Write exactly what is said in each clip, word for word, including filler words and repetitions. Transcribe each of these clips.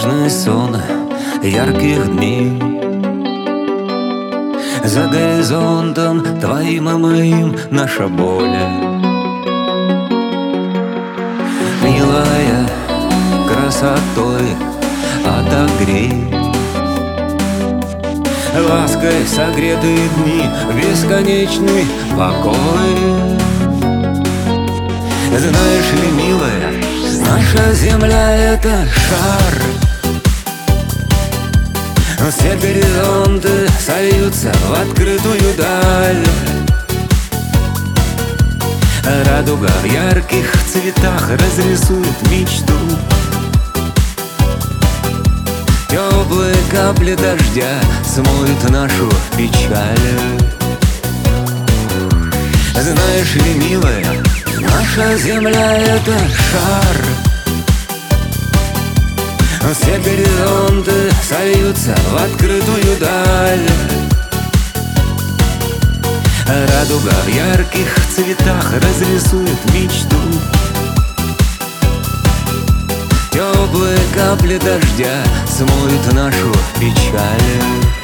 Бесконечный сон ярких дней. За горизонтом твоим и моим наша боль. Милая, красотой отогрей, лаской согретые дни, бесконечный покой. Знаешь ли, милая, наша земля — это шар. Все горизонты сольются в открытую даль. Радуга в ярких цветах разрисует мечту. Теплые капли дождя смоют нашу печаль. Знаешь ли, милая, наша земля — это шар. Все горизонты сольются в открытую даль. Радуга в ярких цветах разрисует мечту. Теплые капли дождя смоют нашу печаль.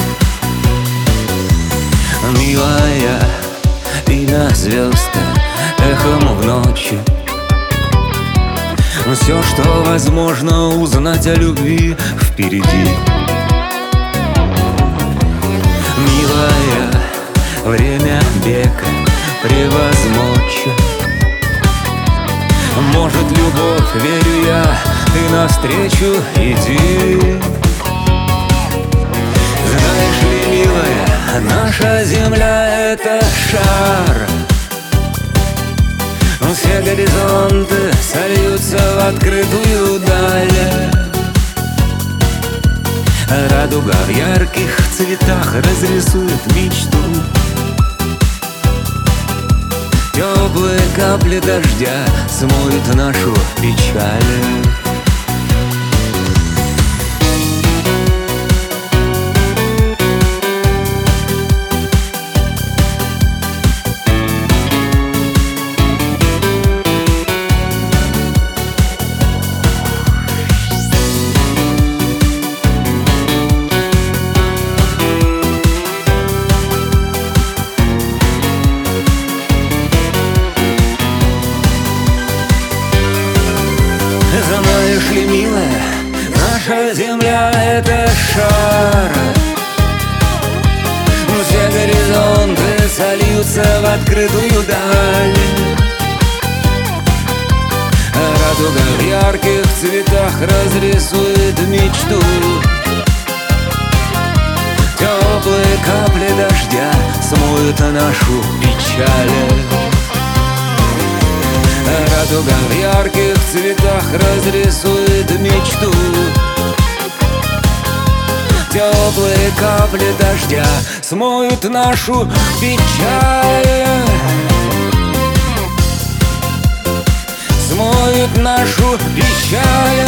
Милая, имя звезд эхом в ночи. Все, что возможно узнать о любви, впереди. Милая, время бега превозмочь. Может, любовь, верю я, ты навстречу иди. Знаешь ли, милая, наша земля — это шар. Все горизонты сольются в открытую даль. Радуга в ярких цветах разрисует мечту. Теплые капли дождя смоют нашу печаль. Знаешь ли, милая, наша земля — это шар. Все горизонты сольются в открытую даль. Радуга в ярких цветах разрисует мечту. Теплые капли дождя смоют нашу печаль. Радуга в ярких цветах разрисует мечту. Теплые капли дождя смоют нашу печаль. Смоют нашу печаль.